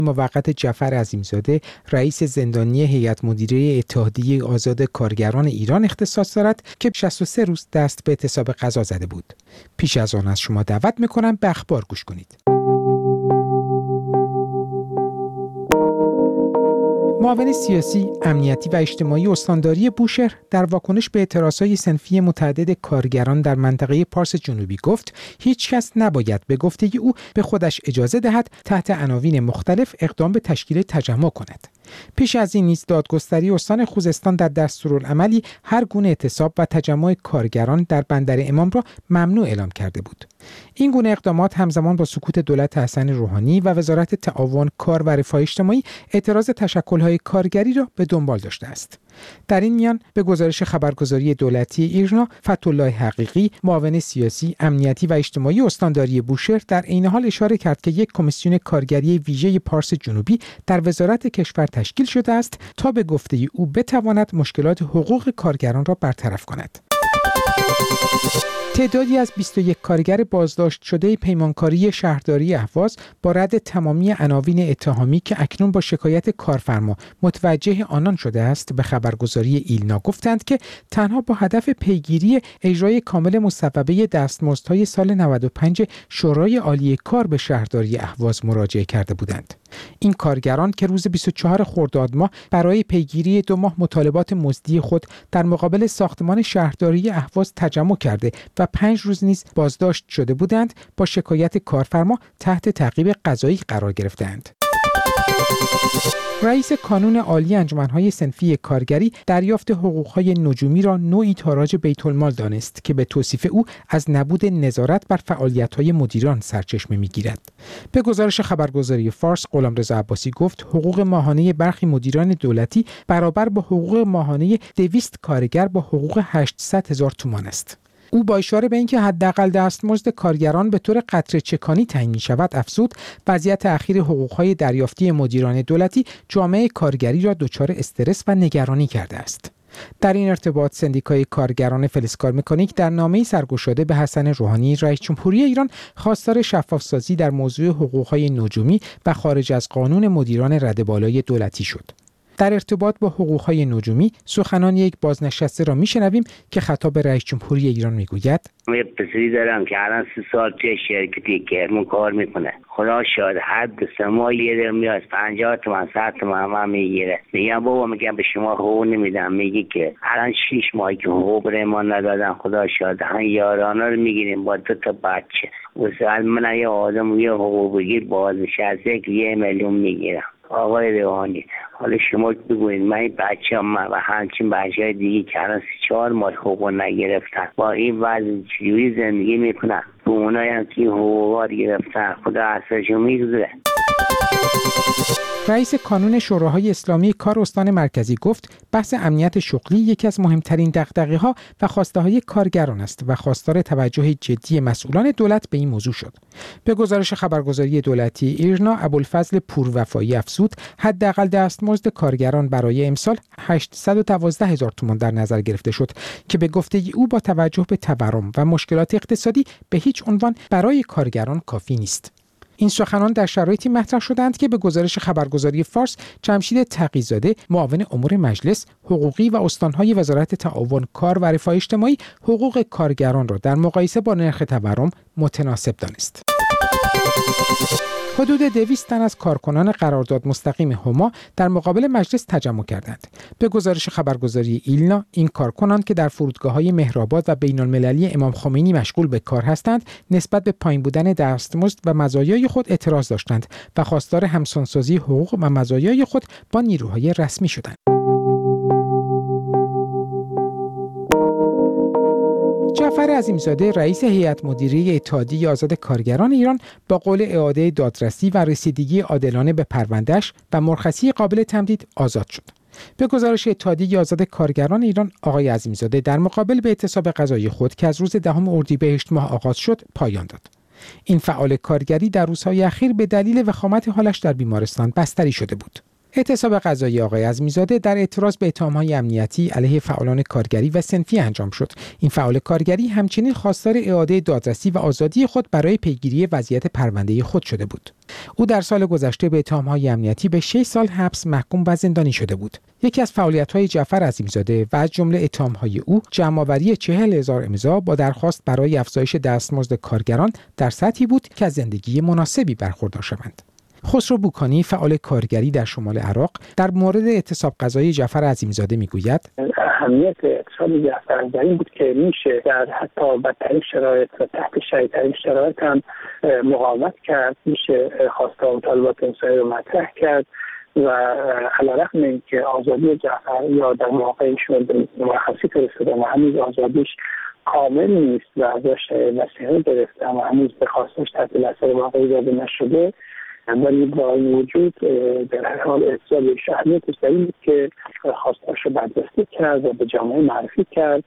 موقت جعفر عظیمزاده رئیس زندانی هیئت مدیره اتحادیه آزاد کارگران ایران اختصاص دارد که 63 روز دست به اعتصاب قضا زده بود. پیش از آن از شما دعوت می‌کنم به اخبار گوش کنید. معاون سیاسی، امنیتی و اجتماعی استانداری بوشهر در واکنش به اعتراضهای صنفی متعدد کارگران در منطقه پارس جنوبی گفت هیچ کس نباید به گفته او به خودش اجازه دهد تحت عناوین مختلف اقدام به تشکیل تجمع کند. پیش از این نیز دادگستری استان خوزستان در دستورالعملی هر گونه اعتصاب و تجمع کارگران در بندر امام را ممنوع اعلام کرده بود. این گونه اقدامات همزمان با سکوت دولت حسن روحانی و وزارت تعاون، کار و رفاه اجتماعی اعتراض تشکل‌های کارگری را به دنبال داشته است. در این میان به گزارش خبرگزاری دولتی ایرنا، فتح‌الله حقیقی، معاون سیاسی، امنیتی و اجتماعی استانداری بوشهر در عین حال اشاره کرد که یک کمیسیون کارگری ویژه پارس جنوبی در وزارت کشور تشکیل شده است تا به گفته او بتواند مشکلات حقوق کارگران را برطرف کند. تعدادی از 21 کارگر بازداشت شده پیمانکاری شهرداری اهواز با رد تمامی عناوین اتهامی که اکنون با شکایت کارفرما متوجه آنان شده است به خبرگزاری ایلنا گفتند که تنها با هدف پیگیری اجرای کامل مصوبه دستمزدهای سال 95 شورای عالی کار به شهرداری اهواز مراجعه کرده بودند. این کارگران که روز 24 خرداد ماه برای پیگیری 2 ماه مطالبات مزدی خود در مقابل ساختمان شهرداری اهواز تجمع کرده و 5 روز نیز بازداشت شده بودند، با شکایت کارفرما تحت تعقیب قضایی قرار گرفتند. رئیس کانون عالی انجمن‌های صنفی کارگری دریافت حقوق‌های نجومی را نوعی تاراج بیت‌المال دانست که به توصیف او از نبود نظارت بر فعالیت‌های مدیران سرچشمه می‌گیرد. به گزارش خبرگزاری فارس، غلامرضا عباسی گفت حقوق ماهانه برخی مدیران دولتی برابر با حقوق ماهانه 200 کارگر با حقوق 800,000 تومان است. او با اشاره به اینکه حداقل دستمزد کارگران به طور قطره چکانی تعیین می‌شود افزود وضعیت اخیر حقوق‌های دریافتی مدیران دولتی جامعه کارگری را دچار استرس و نگرانی کرده است. در این ارتباط سندیکای کارگران فلزکار مکانیک در نامه‌ای سرگشاده به حسن روحانی رئیس جمهوری ایران خواستار شفاف‌سازی در موضوع حقوق‌های نجومی و خارج از قانون مدیران رده‌بالای دولتی شد. در ارتباط با حقوق‌های نجومی سخنان یک بازنشسته را میشنویم که خطاب به رئیس جمهوری ایران میگوید: یه پسری دارم که الان 3 سال توی شرکتی کرمون کار میکنه. خدا شاید حد سما یه میاد 50 تومن 100 تومن هم میگیره. میگم بابا، میگم به شما حقوق نمیدم. میگی که الان 6 ماهی که حقوق ما ندادن. خدا شاید هم یارانا رو میگیریم با 2 تا بچه. واسه من یه آدم یه حقوق بگیر بازنشسته که 1 میلیون میگیرم. آقای روحانی، حالا شما بگوید من این بچه‌ام و همچین بچه‌های دیگه که الان 4 ماه حقوق نگرفتن با این وضع چجوری زندگی میکنن؟ به اونایی هم که حقوقا گرفتن خدا اثرشون میگذره. رئیس کانون شوراهای اسلامی کار استان مرکزی گفت بحث امنیت شغلی یکی از مهمترین دغدغه‌ها و خواسته‌های کارگران است و خواستار توجه جدی مسئولان دولت به این موضوع شد. به گزارش خبرگزاری دولتی ایرنا، ابوالفضل پوروفایی افزود حداقل دستمزد کارگران برای امسال 812,000 تومان در نظر گرفته شد که به گفته او با توجه به تورم و مشکلات اقتصادی به هیچ عنوان برای کارگران کافی نیست. این سخنان در شرایطی مطرح شدند که به گزارش خبرگزاری فارس، جمشید تقی‌زاده، معاون امور مجلس، حقوقی و استانهای وزارت تعاون، کار و رفاه اجتماعی حقوق کارگران را در مقایسه با نرخ تورم متناسب دانست. حدود 200 تن از کارکنان قرارداد مستقیم هما در مقابل مجلس تجمع کردند. به گزارش خبرگزاری ایلنا، این کارکنان که در فرودگاه‌های مهرآباد و بین‌المللی امام خمینی مشغول به کار هستند، نسبت به پایین بودن دستمزد و مزایای خود اعتراض داشتند و خواستار همسانسازی حقوق و مزایای خود با نیروهای رسمی شدند. جعفر عظیمزاده رئیس هیئت مدیره اتحادیه آزاد کارگران ایران با قول اعاده دادرسی و رسیدگی عادلانه به پرونده‌اش و مرخصی قابل تمدید آزاد شد. به گزارش اتحادیه آزاد کارگران ایران، آقای عظیمزاده در مقابل به اعتصاب قضایی خود که از روز 10 اردیبهشت ماه آغاز شد پایان داد. این فعال کارگری در روزهای اخیر به دلیل وخامت حالش در بیمارستان بستری شده بود. اعتصاب قضایی آقای عظیمی‌زاده در اعتراض به اتهام‌های امنیتی علیه فعالان کارگری و صنفی انجام شد. این فعال کارگری همچنین خواستار اعاده دادرسی و آزادی خود برای پیگیری وضعیت پرونده خود شده بود. او در سال گذشته به اتهام‌های امنیتی به 6 سال حبس محکوم و زندانی شده بود. یکی از فعالیت‌های جعفر عظیمی‌زاده و از جمله اتهام‌های او جمع‌آوری 40,000 امضا با درخواست برای افزایش دستمزد کارگران در سطحی بود که از زندگی مناسبی برخوردار شوند. خسرو بوکانی فعال کارگری در شمال عراق در مورد اعتصاب قضایی جعفر عظیمی‌زاده میگوید اهمیت اعتصاب جعفر در این بود که میشه در حتی بدترین شرایط و تحت شدیدترین شرایط هم مقاومت کرد، میشه خواسته و مطالبات انسانی رو مطرح کرد و علیرغم اینکه آزادی جعفر یا در موقعشون به مرخصی فرستادن و هنوز آزادیش کامل نیست و ازش نصیحت گرفته اما هنوز به خواستش تحت تاثیر واقعی داده نشده، ولی با این وجود در هر حال اعتصاب اهمیتش در این بود که خواستاش رو برجسته کرد و به جامعه معرفی کرد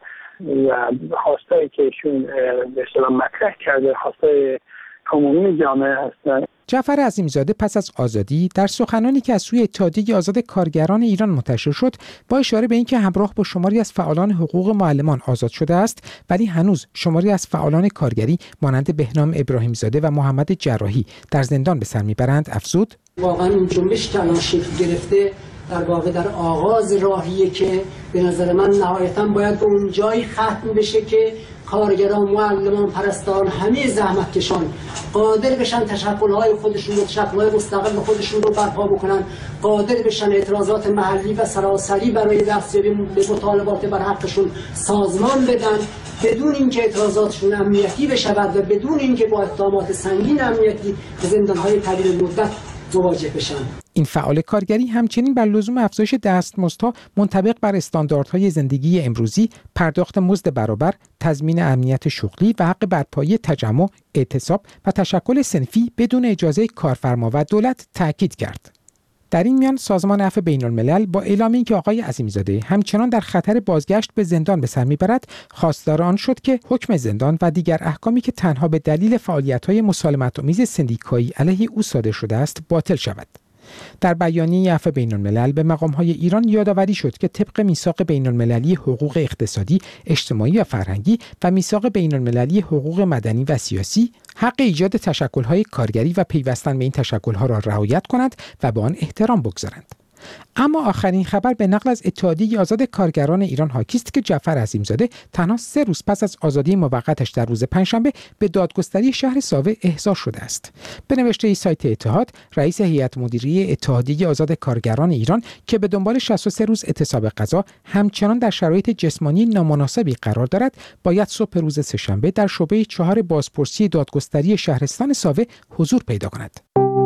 و خواستایی که ایشون به اصطلاح مطرح کرده خواستای عمومی جامعه هستند. جعفر عظیمی‌زاده پس از آزادی در سخنانی که از سوی اتحادیه آزاد کارگران ایران منتشر شد با اشاره به اینکه همراه با شماری از فعالان حقوق معلمان آزاد شده است، ولی هنوز شماری از فعالان کارگری مانند بهنام ابراهیم‌زاده و محمد جراحی در زندان به سر میبرند، افزود واقعا این جنبش که الان شکل گرفته در واقع در آغاز راهیه که به نظر من نهایتاً باید به اون جایی ختم بشه که کارگران، معلمان، پرستاران، همه زحمتکشان قادر بشن تشکل‌های خودشون رو، تشکل‌های مستقل خودشون رو برپا بکنن، قادر بشن اعتراضات محلی و سراسری برای دستیابی به مطالبات بر حقشون سازمان بدن، بدون اینکه اعتراضاتشون امنیتی بشود و بدون اینکه با اتهامات سنگین امنیتی به زندان‌های طویل مدت مواجه بشن. این فعال کارگری همچنین بر لزوم افزایش دستمزدها منطبق بر استانداردهای زندگی امروزی، پرداخت مزد برابر، تضمین امنیت شغلی و حق برپایی تجمع، اعتصاب و تشکل صنفی بدون اجازه کارفرما و دولت تاکید کرد. در این میان سازمان عفو بین‌الملل با اعلام اینکه آقای عظیمی‌زاده همچنان در خطر بازگشت به زندان به سر میبرد، خواستار آن شد که حکم زندان و دیگر احکامی که تنها به دلیل فعالیت‌های مسالمت‌آمیز سندیکایی علیه او صادر شده است باطل شود. در بیانیه عفو بین‌الملل به مقام‌های ایران یادآوری شد که طبق میثاق بین‌المللی حقوق اقتصادی، اجتماعی و فرهنگی و میثاق بین‌المللی حقوق مدنی و سیاسی، حق ایجاد تشکل‌های کارگری و پیوستن به این تشکل‌ها را رعایت کنند و به آن احترام بگذارند. اما آخرین خبر به نقل از اتحادیه آزاد کارگران ایران حاکی است که جعفر عظیمی‌زاده تنها 3 روز پس از آزادی موقتش در روز پنجشنبه به دادگستری شهر ساوه احضار شده است. به نوشته سایت اتحاد، رئیس هیئت مدیره اتحادیه آزاد کارگران ایران که به دنبال 63 روز اعتصاب قضا همچنان در شرایط جسمانی نامناسبی قرار دارد، باید صبح روز سه‌شنبه در شعبه 4 بازپرسی دادگستری شهرستان ساوه حضور پیدا کند.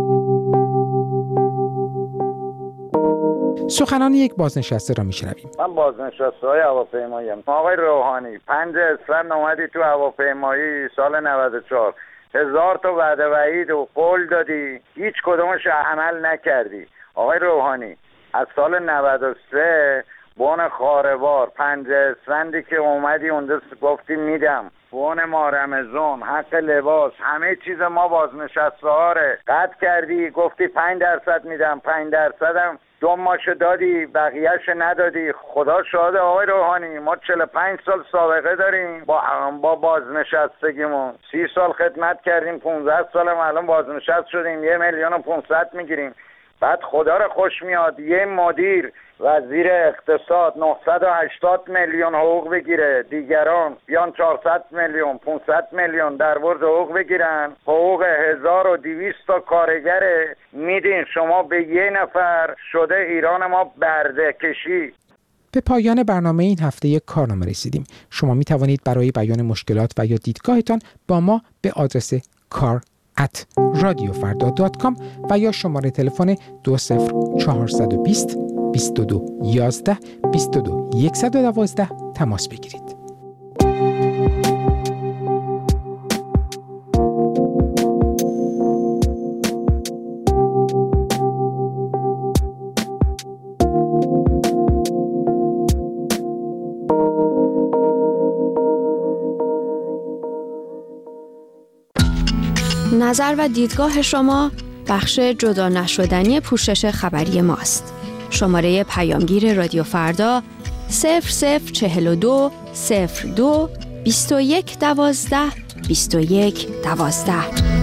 سخنان یک بازنشسته را میشنویم. من بازنشسته هواپیمایی ام. آقای روحانی 5 اسفند اومدی تو هواپیمایی سال 94 1000 تا وعده وعید و قول دادی، هیچ کدومش عمل نکردی. آقای روحانی از سال 93 بون خاربار 5 اسفندی که اومدی اونجا گفتی میدم، بون ماه رمضان، حق لباس، همه چیز ما بازنشسته ها قطع کردی، گفتی 5% میدم، 5% هم 2 ماهش دادی، بقیهش ندادی. خدا شاهد آقای روحانی ما 45 سال سابقه داریم با بازنشستگیمون، 30 سال خدمت کردیم، 15 سال هم الان بازنشست شدیم، 1,500,000 میگیریم. بعد خدا رو خوش میاد یه مدیر وزیر اقتصاد 980 میلیون حقوق بگیره، دیگران بیان 400 میلیون 500 میلیون در ورد حقوق بگیرن، حقوق 1200 تا کارگر میدین شما به یه نفر. شده ایران ما برده کشی. به پایان برنامه این هفته کارنامه رسیدیم. شما می توانید برای بیان مشکلات و یا دیدگاهتان با ما به آدرس kar@radiofarda.com و یا شماره تلفن 20420 22 11 22 112 تماس بگیرید. نظر و دیدگاه شما بخش جدا نشدنی پوشش خبری ماست. شماره پیامگیر رادیو فردا 0042 02 21 12 21 12.